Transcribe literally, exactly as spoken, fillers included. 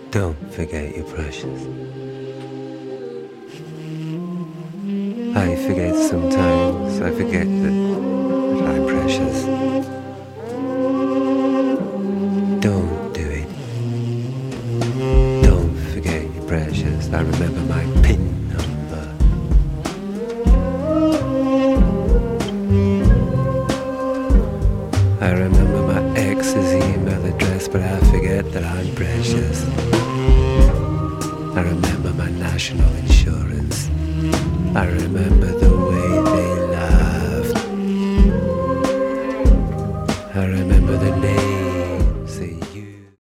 Don't forget you're precious. I forget sometimes, I forget that, that I'm precious. Don't do it. Don't forget you're precious. I remember my pin number. I remember my ex's email address, but I forget that I'm precious. I remember my national insurance. I remember the way